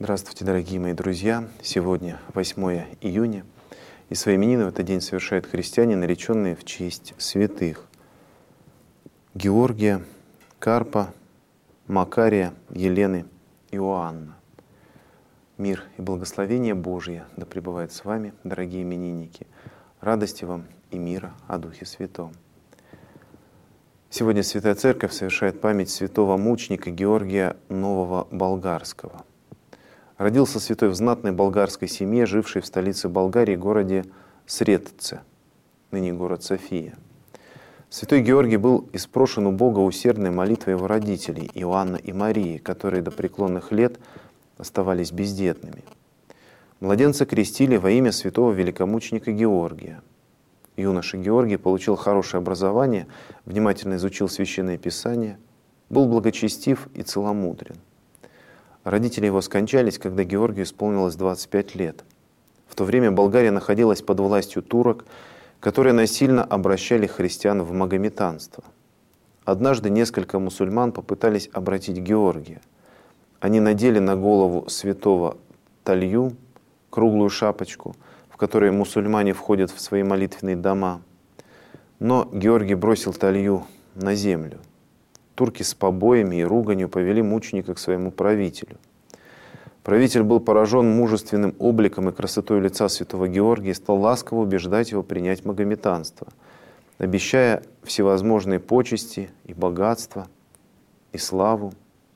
Здравствуйте, дорогие мои друзья! Сегодня 8 июня, и свои именины в этот день совершают христиане, нареченные в честь святых Георгия, Карпа, Макария, Елены, Иоанна. Мир и благословение Божие да пребывает с вами, дорогие именинники, радости вам и мира о Духе Святом. Сегодня Святая Церковь совершает память святого мученика Георгия Нового Болгарского. Родился святой в знатной болгарской семье, жившей в столице Болгарии, городе Сретце, ныне город София. Святой Георгий был испрошен у Бога усердной молитвой его родителей Иоанна и Марии, которые до преклонных лет оставались бездетными. Младенца крестили во имя святого великомученика Георгия. Юноша Георгий получил хорошее образование, внимательно изучил Священное Писание, был благочестив и целомудрен. Родители его скончались, когда Георгию исполнилось 25 лет. В то время Болгария находилась под властью турок, которые насильно обращали христиан в магометанство. Однажды несколько мусульман попытались обратить Георгия. Они надели на голову святого талью, круглую шапочку, в которой мусульмане входят в свои молитвенные дома. Но Георгий бросил талью на землю. Турки с побоями и руганью повели мученика к своему правителю. Правитель был поражен мужественным обликом и красотой лица святого Георгия и стал ласково убеждать его принять магометанство, обещая всевозможные почести и богатство, и славу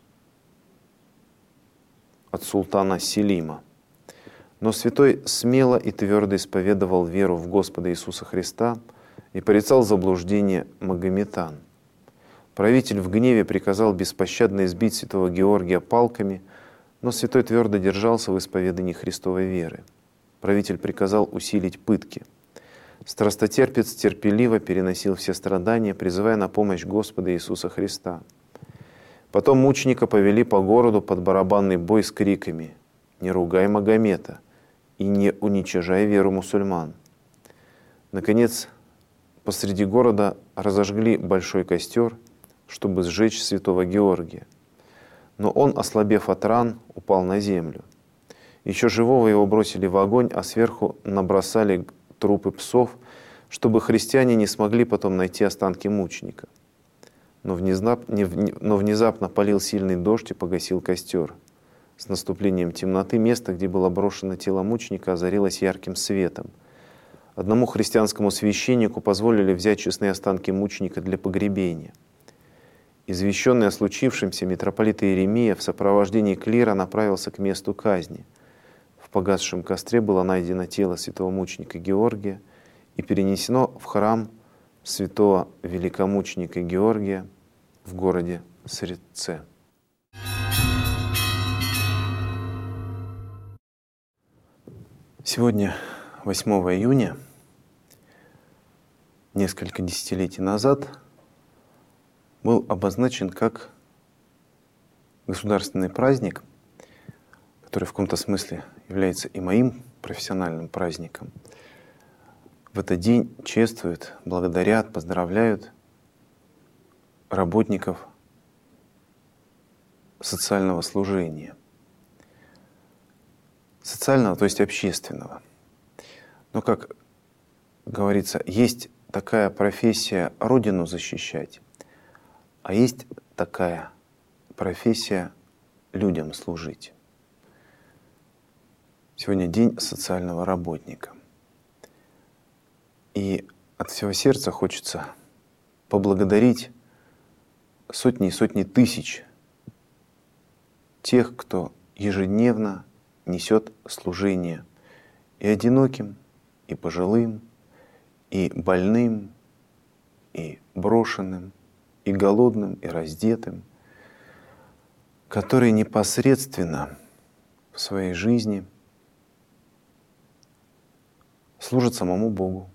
от султана Селима. Но святой смело и твердо исповедовал веру в Господа Иисуса Христа и порицал заблуждение магометан. Правитель в гневе приказал беспощадно избить святого Георгия палками, но святой твердо держался в исповедании Христовой веры. Правитель приказал усилить пытки. Страстотерпец терпеливо переносил все страдания, призывая на помощь Господа Иисуса Христа. Потом мученика повели по городу под барабанный бой с криками: «Не ругай Магомета и не уничижай веру мусульман». Наконец, посреди города разожгли большой костер, чтобы сжечь святого Георгия. Но он, ослабев от ран, упал на землю. Еще живого его бросили в огонь, а сверху набросали трупы псов, чтобы христиане не смогли потом найти останки мученика. Но внезапно полил сильный дождь и погасил костер. С наступлением темноты место, где было брошено тело мученика, озарилось ярким светом. Одному христианскому священнику позволили взять честные останки мученика для погребения. Извещенный о случившемся, митрополит Иеремия в сопровождении клира направился к месту казни. В погасшем костре было найдено тело святого мученика Георгия и перенесено в храм святого великомученика Георгия в городе Сретце. Сегодня, 8 июня, несколько десятилетий назад, был обозначен как государственный праздник, который в каком-то смысле является и моим профессиональным праздником. В этот день чествуют, благодарят, поздравляют работников социального служения. Социального, то есть общественного. Но, как говорится, есть такая профессия — Родину защищать, а есть такая профессия — людям служить. Сегодня день социального работника. И от всего сердца хочется поблагодарить сотни и сотни тысяч тех, кто ежедневно несет служение и одиноким, и пожилым, и больным, и брошенным, и голодным, и раздетым, которые непосредственно в своей жизни служат самому Богу.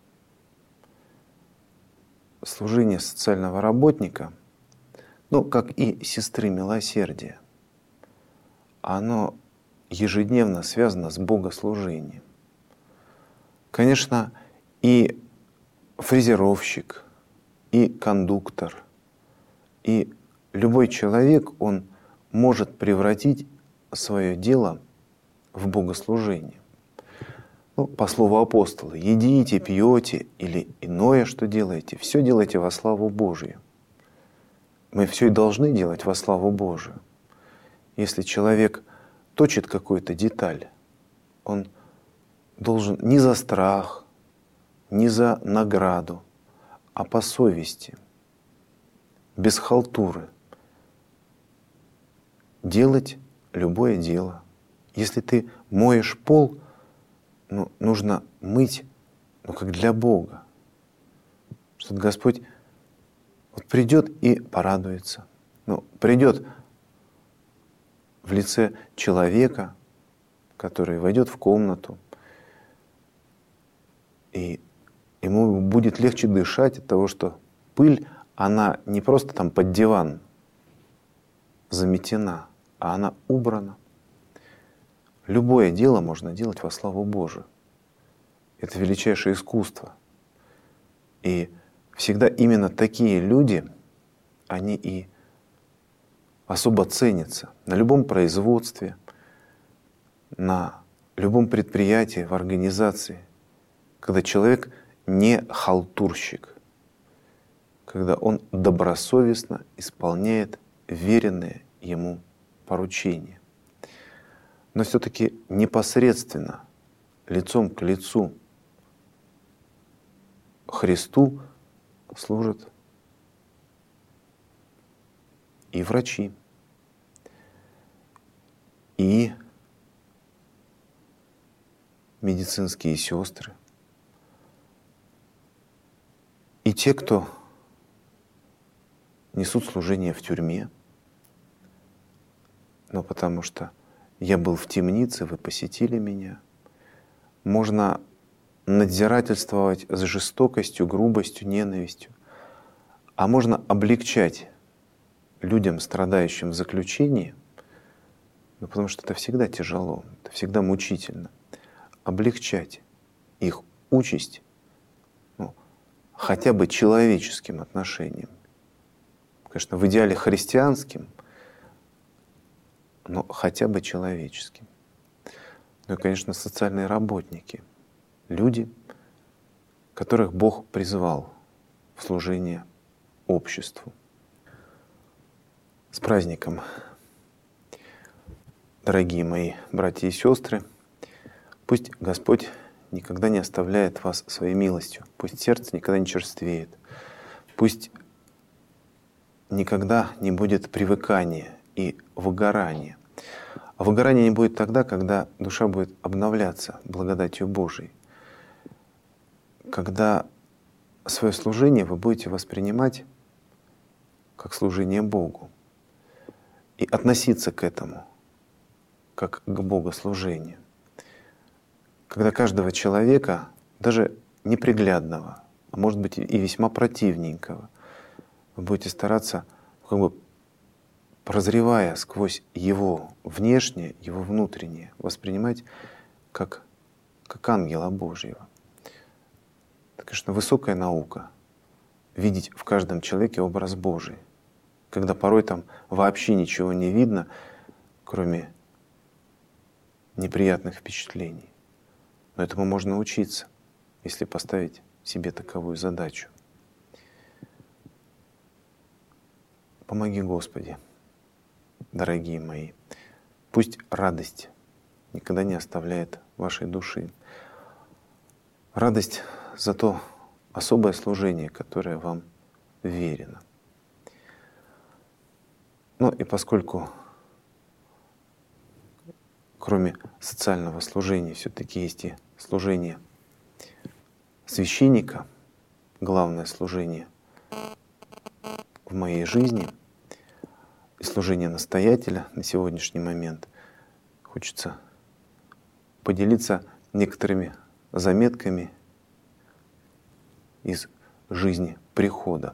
Служение социального работника, как и сестры милосердия, оно ежедневно связано с богослужением. Конечно, и фрезеровщик, и кондуктор, и любой человек, он может превратить свое дело в богослужении. Ну, по слову апостола, едите, пьете или иное, что делаете, все делайте во славу Божию. Мы все и должны делать во славу Божию. Если человек точит какую-то деталь, он должен не за страх, не за награду, а по совести, без халтуры, делать любое дело. Если ты моешь пол, нужно мыть, как для Бога. Что Господь придет и порадуется. Придет в лице человека, который войдет в комнату, и ему будет легче дышать от того, что пыль, она не просто там под диван заметена, а она убрана. Любое дело можно делать во славу Божию. Это величайшее искусство. И всегда именно такие люди, они и особо ценятся на любом производстве, на любом предприятии, в организации, когда человек не халтурщик, когда он добросовестно исполняет веренные ему поручения. Но все-таки непосредственно, лицом к лицу Христу служат и врачи, и медицинские сестры, и те, кто несут служение в тюрьме. Но потому что я был в темнице, вы посетили меня. Можно надзирательствовать с жестокостью, грубостью, ненавистью. А можно облегчать людям, страдающим в заключении, потому что это всегда тяжело, это всегда мучительно. Облегчать их участь хотя бы человеческим отношением. Конечно, в идеале христианским, но хотя бы человеческим. Ну и, конечно, социальные работники, люди, которых Бог призвал в служение обществу. С праздником, дорогие мои братья и сестры! Пусть Господь никогда не оставляет вас своей милостью, пусть сердце никогда не черствеет, пусть никогда не будет привыкания и выгорания. А выгорания не будет тогда, когда душа будет обновляться благодатью Божией, когда свое служение вы будете воспринимать как служение Богу и относиться к этому как к богослужению. Когда каждого человека, даже неприглядного, а может быть и весьма противненького, вы будете стараться, прозревая сквозь его внешнее, его внутреннее, воспринимать как ангела Божьего. Это, конечно, высокая наука — видеть в каждом человеке образ Божий, когда порой там вообще ничего не видно, кроме неприятных впечатлений. Но этому можно учиться, если поставить себе таковую задачу. Помоги, Господи, дорогие мои. Пусть радость никогда не оставляет вашей души. Радость за то особое служение, которое вам верено. Ну и поскольку кроме социального служения все-таки есть и служение священника, главное служение в моей жизни и служение настоятеля на сегодняшний момент, хочется поделиться некоторыми заметками из жизни прихода.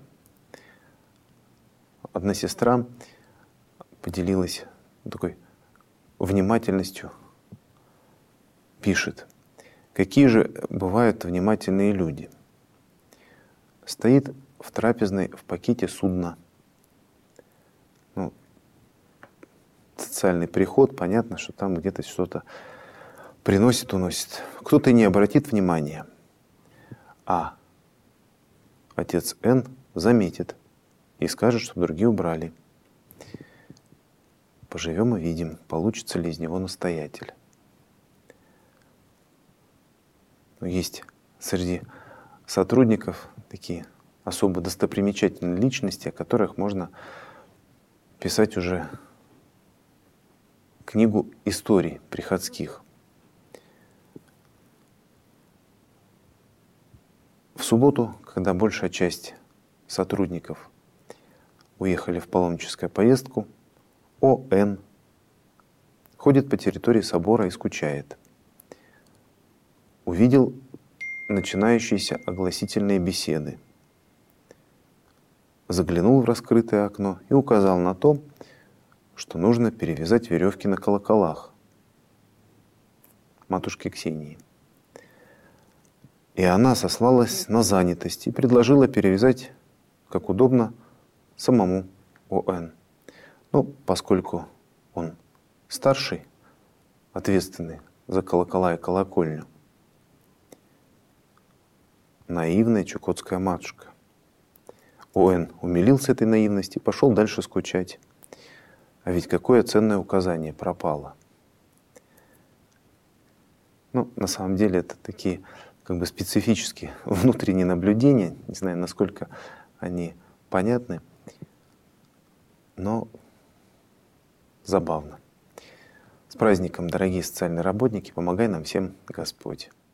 Одна сестра поделилась такой внимательностью, пишет: какие же бывают внимательные люди. Стоит в трапезной в пакете судна. социальный приход, понятно, что там где-то что-то приносит, уносит. Кто-то не обратит внимания, а отец Н заметит и скажет, что другие убрали. Поживем и видим, получится ли из него настоятель. Но есть среди сотрудников такие особо достопримечательные личности, о которых можно писать уже книгу историй приходских. В субботу, когда большая часть сотрудников уехали в паломническую поездку, О.Н. ходит по территории собора и скучает. Увидел начинающиеся огласительные беседы. Заглянул в раскрытое окно и указал на то, что нужно перевязать веревки на колоколах матушки Ксении. И она сослалась на занятость и предложила перевязать, как удобно, самому О.Н. Ну, поскольку он старший, ответственный за колокола и колокольню. Наивная чукотская матушка. О.Н. умилился этой наивности и пошел дальше скучать. А ведь какое ценное указание пропало. Ну, на самом деле, это такие как бы специфические внутренние наблюдения. Не знаю, насколько они понятны, но забавно. С праздником, дорогие социальные работники, помогай нам всем Господь.